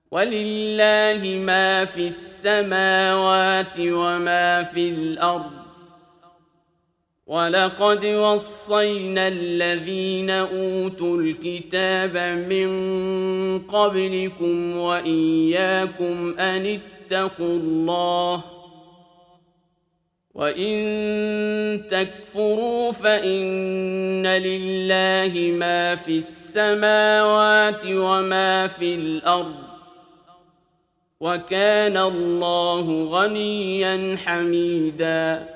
ولله ما في السماوات وما في الأرض ولقد وصينا الذين أوتوا الكتاب من قبلكم وإياكم أن اتقوا الله وإن تكفروا فإن لله ما في السماوات وما في الأرض وكان الله غنيا حميدا